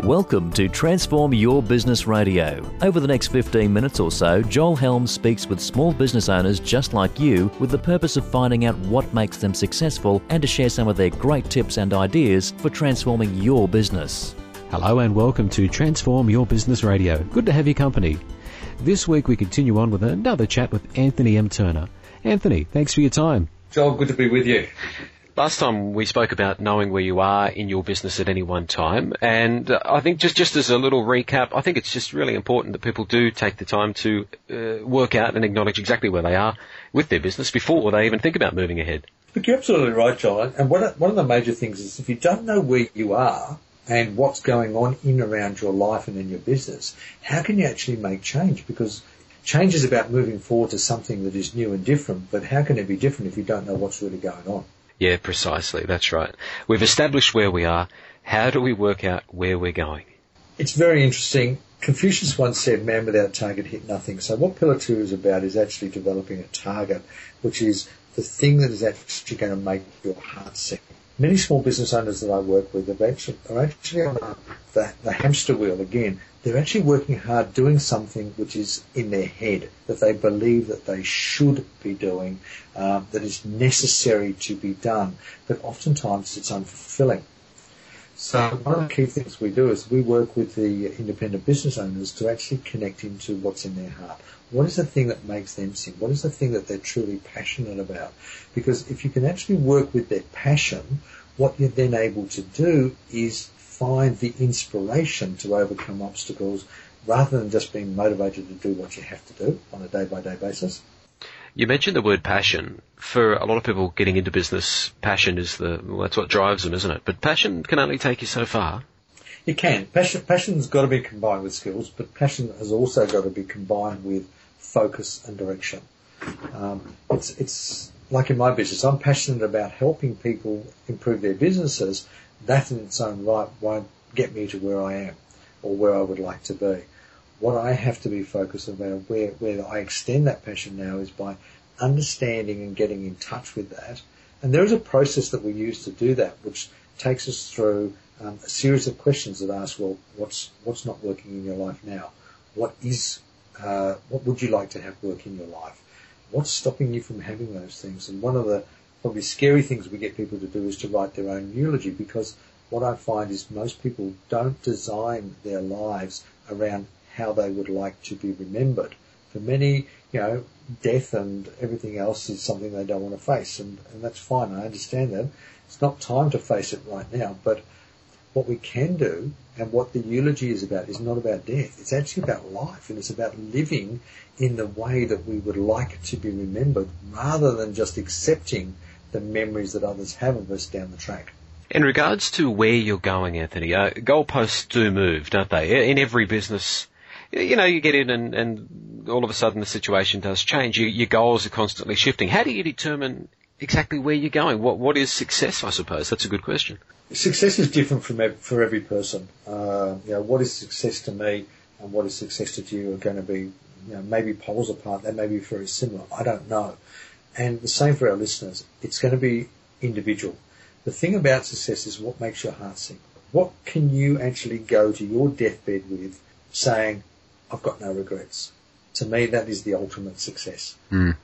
Welcome to Transform Your Business Radio. Over the next 15 minutes or so, Joel Helms speaks with small business owners just like you with the purpose of finding out what makes them successful and to share some of their great tips and ideas for transforming your business. Hello and welcome to Transform Your Business Radio. Good to have your company. This week we continue on with another chat with Anthony M. Turner. Anthony, thanks for your time. Joel, good to be with you. Last time we spoke about knowing where you are in your business at any one time, and I think just as a little recap, I think it's just really important that people do take the time to work out and acknowledge exactly where they are with their business before they even think about moving ahead. Look, you're absolutely right, Joel. And one of the major things is if you don't know where you are and what's going on in around your life and in your business, how can you actually make change? Because change is about moving forward to something that is new and different, but how can it be different if you don't know what's really going on? Yeah, precisely. That's right. We've established where we are. How do we work out where we're going? It's very interesting. Confucius once said, man without target hit nothing. So what Pillar 2 is about is actually developing a target, which is the thing that is actually going to make your heart sing. Many small business owners that I work with are actually on the hamster wheel again. They're actually working hard doing something which is in their head, that they believe that they should be doing, that is necessary to be done, but oftentimes it's unfulfilling. So one of the key things we do is we work with the independent business owners to actually connect into what's in their heart. What is the thing that makes them sing? What is the thing that they're truly passionate about? Because if you can actually work with their passion, what you're then able to do is find the inspiration to overcome obstacles rather than just being motivated to do what you have to do on a day-by-day basis. You mentioned the word passion. For a lot of people getting into business, passion is that's what drives them, isn't it? But passion can only take you so far. It can. Passion's got to be combined with skills, but passion has also got to be combined with focus and direction. It's like in my business, I'm passionate about helping people improve their businesses. That in its own right won't get me to where I am or where I would like to be. What I have to be focused about, where I extend that passion now, is by understanding and getting in touch with that. And there is a process that we use to do that, which takes us through a series of questions that ask, well, what's not working in your life now? What would you like to have work in your life? What's stopping you from having those things? And one of the probably scary things we get people to do is to write their own eulogy, because what I find is most people don't design their lives around how they would like to be remembered. For many, death and everything else is something they don't want to face, and that's fine. I understand that. It's not time to face it right now, but what we can do and what the eulogy is about is not about death. It's actually about life, and it's about living in the way that we would like to be remembered rather than just accepting the memories that others have of us down the track. In regards to where you're going, Anthony, goalposts do move, don't they? In every business, you get in and all of a sudden the situation does change. Your goals are constantly shifting. How do you determine exactly where you're going? What is success, I suppose? That's a good question. Success is different for every person. What is success to me and what is success to you are going to be, maybe poles apart. They may be very similar. I don't know. And the same for our listeners. It's going to be individual. The thing about success is what makes your heart sing. What can you actually go to your deathbed with saying, I've got no regrets? To me, that is the ultimate success.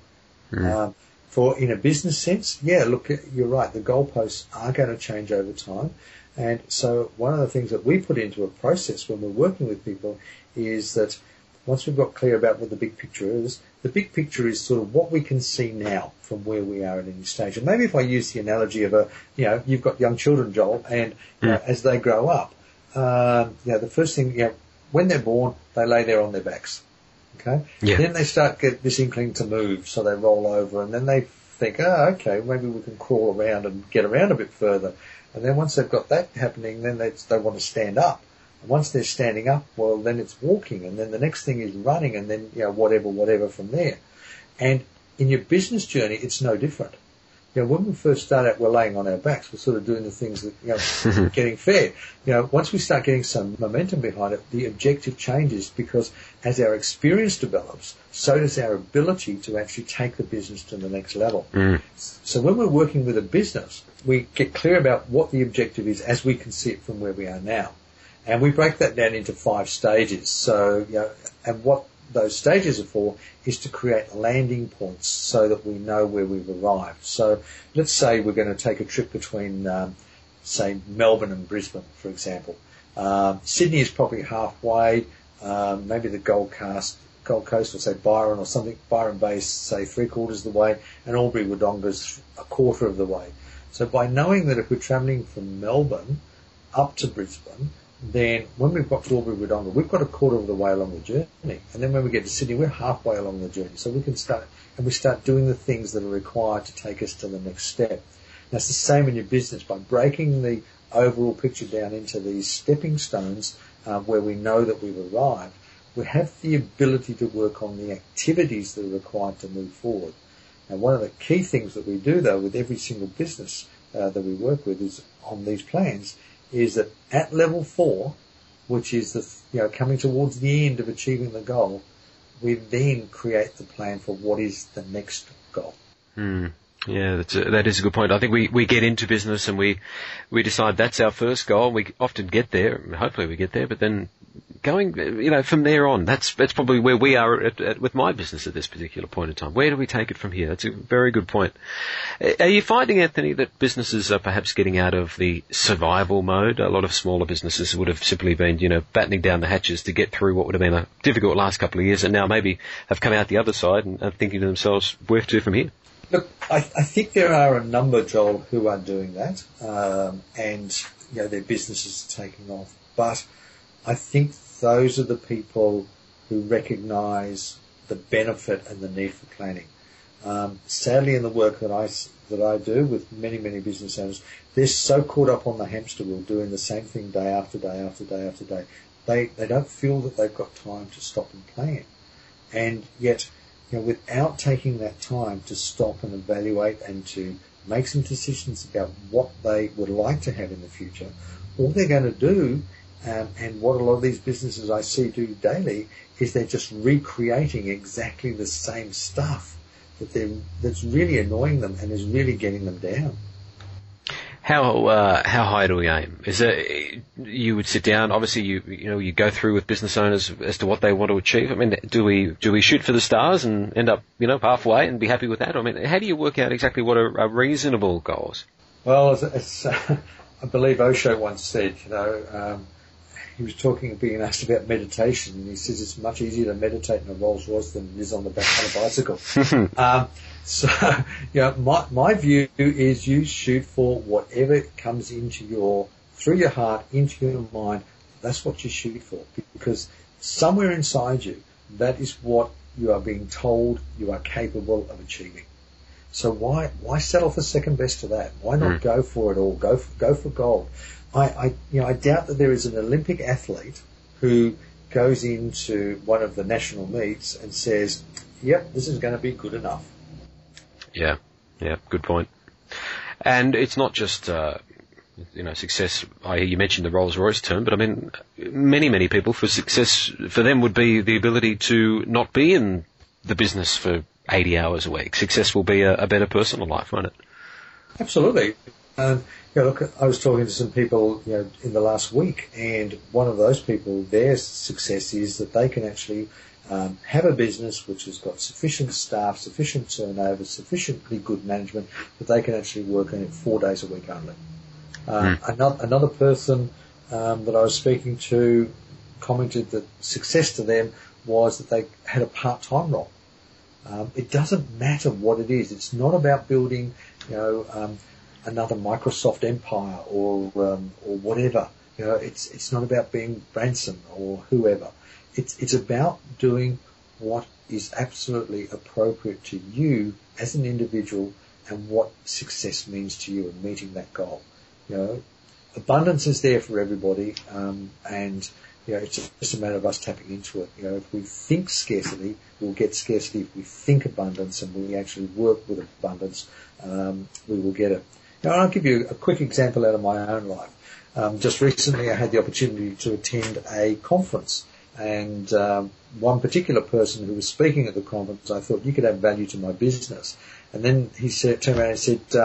For in a business sense, look, you're right. The goalposts are going to change over time. And so one of the things that we put into a process when we're working with people is that once we've got clear about what the big picture is, the big picture is sort of what we can see now from where we are at any stage. And maybe if I use the analogy of you've got young children, Joel, and as they grow up, the first thing, when they're born, they lay there on their backs. Okay? Yeah. Then they start get this inkling to move, so they roll over, and then they think, okay, maybe we can crawl around and get around a bit further. And then once they've got that happening, then they want to stand up. And once they're standing up, well, then it's walking, and then the next thing is running, and then, whatever from there. And in your business journey, it's no different. When we first start out, we're laying on our backs. We're sort of doing the things that, getting fed. Once we start getting some momentum behind it, the objective changes, because as our experience develops, so does our ability to actually take the business to the next level. So when we're working with a business, we get clear about what the objective is as we can see it from where we are now. And we break that down into 5 stages. So, and what those stages are for is to create landing points so that we know where we've arrived. So let's say we're going to take a trip between, say, Melbourne and Brisbane, for example. Sydney is probably halfway, maybe the Gold Coast, or say Byron or something, Byron Bay, say 3/4 of the way, and Albury-Wodonga's 1/4 of the way. So by knowing that if we're travelling from Melbourne up to Brisbane, then when we've got to Albury-Wodonga, we've got 1/4 of the way along the journey. And then when we get to Sydney, we're halfway along the journey. So we can start doing the things that are required to take us to the next step. Now it's the same in your business. By breaking the overall picture down into these stepping stones, where we know that we've arrived, we have the ability to work on the activities that are required to move forward. Now, one of the key things that we do, though, with every single business that we work with is on these plans, is that at level 4, which is coming towards the end of achieving the goal, we then create the plan for what is the next goal. Yeah, that is a good point. I think we get into business and we decide that's our first goal. We often get there, hopefully we get there, but then going, from there on, that's probably where we are with my business at this particular point in time. Where do we take it from here? That's a very good point. Are you finding, Anthony, that businesses are perhaps getting out of the survival mode? A lot of smaller businesses would have simply been, battening down the hatches to get through what would have been a difficult last couple of years, and now maybe have come out the other side and are thinking to themselves, where to from here? Look, I think there are a number, Joel, who are doing that, and their businesses are taking off. But I think those are the people who recognise the benefit and the need for planning. Sadly, in the work that I do with many business owners, they're so caught up on the hamster wheel, doing the same thing day after day after day after day. They don't feel that they've got time to stop and plan, and yet, without taking that time to stop and evaluate and to make some decisions about what they would like to have in the future, all they're going to do, and what a lot of these businesses I see do daily, is they're just recreating exactly the same stuff that's really annoying them and is really getting them down. How high do we aim? Is it, you would sit down, obviously you go through with business owners as to what they want to achieve. I mean, do we shoot for the stars and end up, halfway and be happy with that? I mean, how do you work out exactly what are reasonable goals? Well, I believe Osho once said, he was being asked about meditation, and he says it's much easier to meditate in a Rolls Royce than it is on the back of a bicycle. So, my view is you shoot for whatever comes through your heart, into your mind. That's what you shoot for, because somewhere inside you, that is what you are being told you are capable of achieving. So why settle for second best to that? Why not go for it all? Go for gold. I doubt that there is an Olympic athlete who goes into one of the national meets and says, yep, this is going to be good enough. Yeah, good point. And it's not just, success. You mentioned the Rolls-Royce term, but I mean, many people, for success for them would be the ability to not be in the business for 80 hours a week. Success will be a better personal life, won't it? Absolutely. Look, I was talking to some people, in the last week, and one of those people, their success is that they can actually have a business which has got sufficient staff, sufficient turnover, sufficiently good management that they can actually work in it 4 days a week only. Another person that I was speaking to commented that success to them was that they had a part-time role. It doesn't matter what it is. It's not about building, another Microsoft empire or whatever. It's not about being Branson or whoever. It's about doing what is absolutely appropriate to you as an individual and what success means to you in meeting that goal. Abundance is there for everybody, and it's just a matter of us tapping into it. If we think scarcity, we'll get scarcity. If we think abundance and we actually work with abundance, we will get it. Now, I'll give you a quick example out of my own life. Just recently I had the opportunity to attend a conference, and one particular person who was speaking at the conference, I thought, you could add value to my business. And then he turned around and said,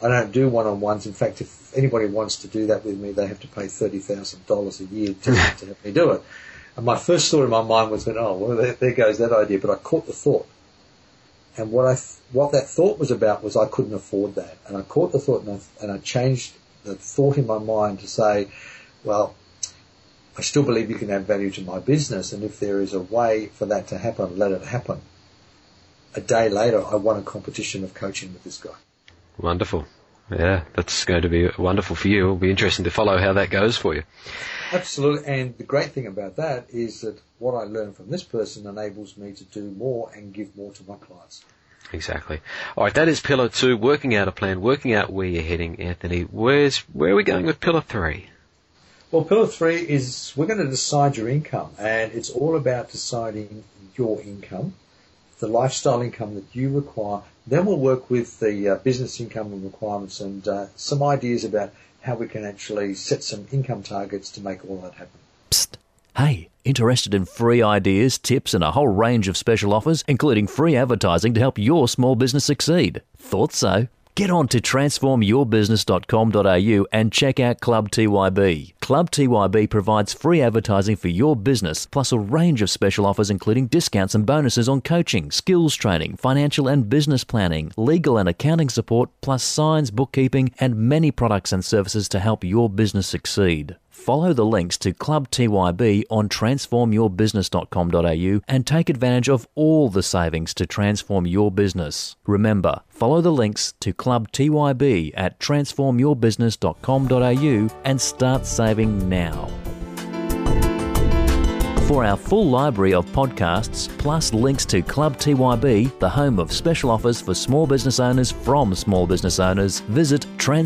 I don't do one-on-ones. In fact, if anybody wants to do that with me, they have to pay $30,000 a year to help me do it. And my first thought in my mind was, there goes that idea. But I caught the thought. And what that thought was about was I couldn't afford that. And I caught the thought and I changed the thought in my mind to say, well, I still believe you can add value to my business. And if there is a way for that to happen, let it happen. A day later, I won a competition of coaching with this guy. Wonderful. Yeah, that's going to be wonderful for you. It'll be interesting to follow how that goes for you. Absolutely. And the great thing about that is that what I learned from this person enables me to do more and give more to my clients. Exactly. All right, that is Pillar 2, working out a plan, working out where you're heading, Anthony. Where are we going with Pillar 3? Well, Pillar 3 is we're going to decide your income, and it's all about deciding your income, the lifestyle income that you require. Then we'll work with the business income and requirements and some ideas about how we can actually set some income targets to make all that happen. Psst. Hey, interested in free ideas, tips and a whole range of special offers, including free advertising to help your small business succeed? Thought so? Get on to transformyourbusiness.com.au and check out Club TYB. Club TYB provides free advertising for your business, plus a range of special offers including discounts and bonuses on coaching, skills training, financial and business planning, legal and accounting support, plus signs, bookkeeping, and many products and services to help your business succeed. Follow the links to Club TYB on transformyourbusiness.com.au and take advantage of all the savings to transform your business. Remember, follow the links to Club TYB at transformyourbusiness.com.au and start saving now. For our full library of podcasts, plus links to Club TYB, the home of special offers for small business owners from small business owners, visit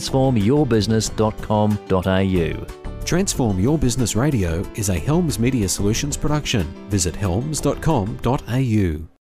transformyourbusiness.com.au. Transform Your Business Radio is a Helms Media Solutions production. Visit helms.com.au.